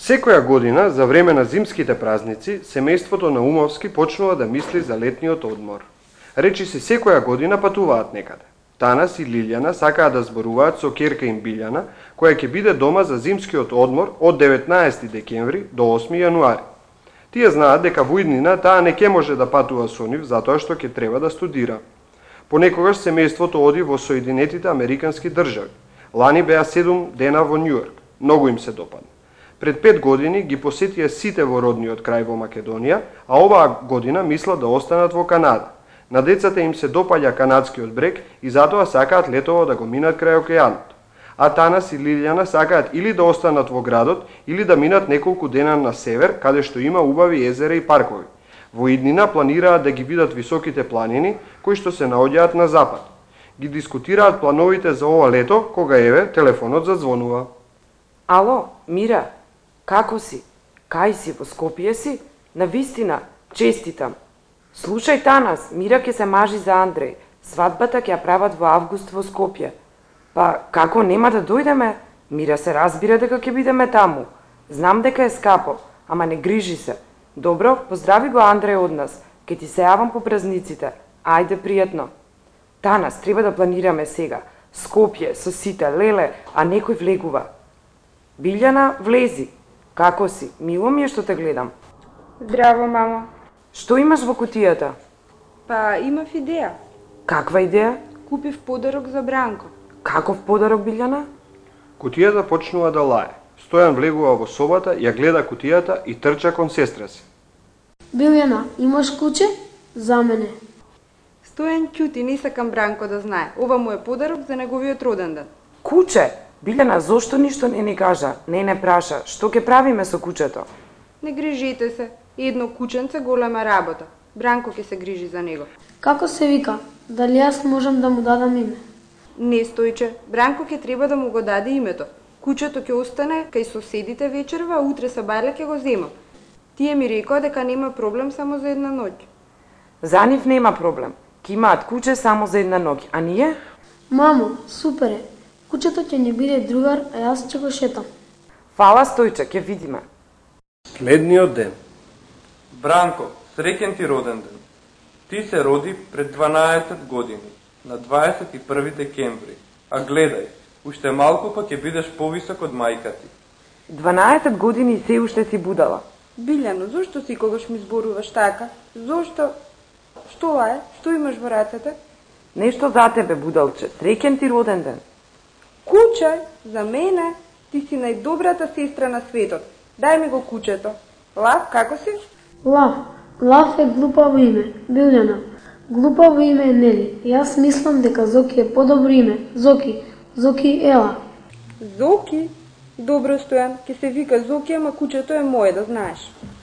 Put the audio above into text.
Секоја година, за време на зимските празници, семејството на Умовски почнува да мисли за летниот одмор. Речи се секоја година патуваат некаде. Танас и Лилјана сакаат да зборуваат со ќерка им Билјана, која ќе биде дома за зимскиот одмор од 19 декември до 8 јануари. Тие знаат дека во иднина таа не ќе може да патува со нив затоа што ќе треба да студира. Понекогаш семејството оди во Соединетите Американски држави. Лани беа 7 дена во Њујорк. Многу им се допадна. Пред 5 години ги посетија сите во родниот крај во Македонија, а оваа година мислат да останат во Канада. На децата им се допаѓа канадскиот брег и затоа сакаат летово да го минат крај океанот. А Танас и Лилјана сакаат или да останат во градот, или да минат неколку дена на север, каде што има убави езера и паркови. Во иднина планираат да ги видат високите планини, кои што се наоѓаат на запад. Ги дискутираат плановите за ова лето, кога еве телефонот зазвонува. Ало, Мира, како си? Кај си, во Скопје си? Навистина, честитам. Слушај, Танас, Мира ќе се мажи за Андреј. Свадбата ќе ја прават во август во Скопје. Па, како нема да дојдеме? Мира се разбира дека ќе бидеме таму. Знам дека е скапо, ама не грижи се. Добро, поздрави го Андреј од нас. Ке ти се јавам по празниците. Ајде, пријатно. Танас, треба да планираме сега. Скопје, со сите, леле, а некој влегува. Билјана, влези. Како си? Мило ми е што те гледам. Здраво, мамо. Што имаш во кутијата? Па, имав идеја. Каква идеја? Купив подарок за Бранко. Каков подарок, Билјана? Кутијата почнува да лае. Стојан влегува во собата, ја гледа кутијата и трча кон сестра си. Билјана, имаш куче? За мене. Стојан ќути, не сакам Бранко да знае. Ова му е подарок за неговиот роден ден. Куче? Билјана, зошто ништо не ни кажа? Не праша, што ќе правиме со кучето? Не грижите се. Едно кученце голема работа. Бранко ќе се грижи за него. Како се вика? Дали јас можам да му дадам име? Не, Стојче, Бранко ќе треба да му го даде името. Кучето ќе остане кај соседите вечерва, а утре сабајле ќе го земам. Тие ми рекоа дека нема проблем само за една ноќ. За нив нема проблем. Ки имаат куче само за една ноќ, а ние? Мамо, супер е. Кучето ќе ни биде другар, а јас ќе го шетам. Фала, Стојче, ќе видиме. Следниот ден. Бранко, среќен ти роден ден. Ти се роди пред 12 години, на 21 декември. А гледај, уште малку па ќе бидеш повисок од мајка ти. 12 години и се уште си будала. Билјано, зошто си когаш ми зборуваш така? Зошто? Што е? Што имаш во рацете? Нешто за тебе, будалче. Среќен ти роден ден. Куче, за мене, ти си најдобрата сестра на светот. Дај ми го кучето. Лав, како си? Лав. Лав е глупаво име. Билјана. Глупаво име е Нели. Јас мислам дека Зоки е подобро име. Зоки. Зоки, ела. Зоки? Добро, Стојан, ќе се вика Зоки, ама кучето е моје, да знаеш.